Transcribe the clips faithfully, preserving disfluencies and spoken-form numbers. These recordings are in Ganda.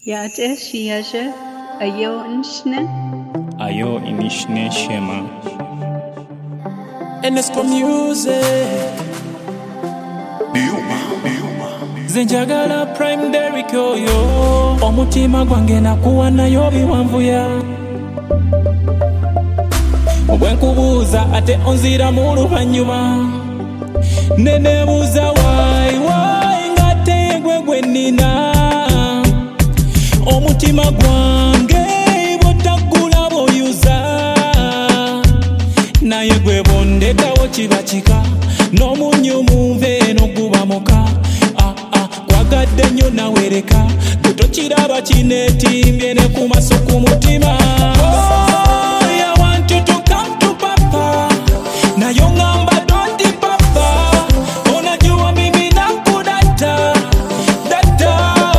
Yaje shiyaje ayo inishne ayo inishne shema Enesco music Zenjagala prime Derrick yo omutima gwange nakuwa nayo biwanvuya Obwenkubuuza ate onzira mu luvanyuma nenebuuza wayi wayi ngate gwe gwe nnina omutima gwange botakula boyuza naye gwe bondekawo kibakika n'omunyu munve n'oguba muka ah, ah, kwagadde nnyo nawereka tetokiraba kinetimbye ne ku maso ku mutima oh, I want you to come to papa nayo ngamba don't papa onajua mimi nakudata data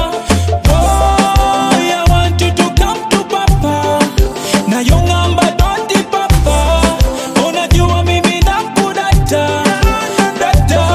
oh, I want you to come to papa nayo ngamba don't papa onajua mimi nakudata data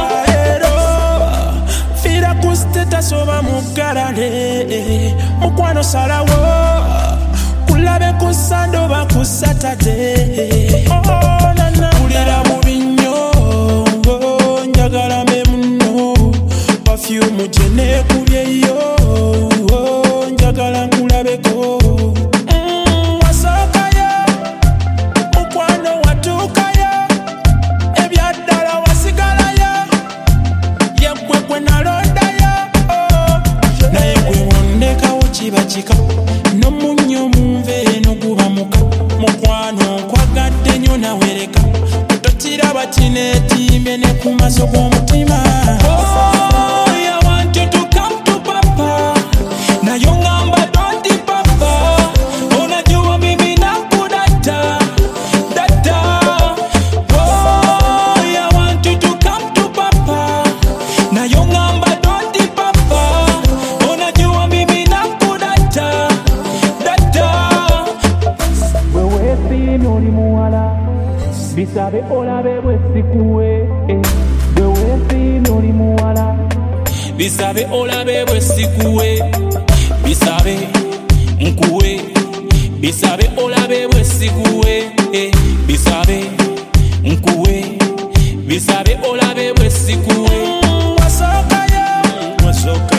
fira kusteta soba mugarale mukwano salawo kulabe kusando bakusatate oh nana kulira mu binyongo njagala me muno perfume jene kubyeyo njagala nkulabeko mm, wasakayo mukwano watukayo ebyaddala wasigalayo yegwe gwe nalondayo oh, naye gwe wondekawo kibakika n'omunyo munve n'oguba muka mukwano nkwagadde nnyo nawereka tokiraba kinetimbye ne ku maso g'omutima oh, I want you to come to papa nayo ngamba don't papa onajua mimi nakudata data oh, I want you to come to papa nayo ngamba don't papa onajua mimi nakudata data wewe fini oli muwala bisabe olabe bwesikuwe wewe fini oli muwala bisabe olabe bwesikuwe bisabe nkuwe bisabe olabe bwesikuwe bisabe nkuwe bisabe olabe bwesikuwe wasokayo wasoka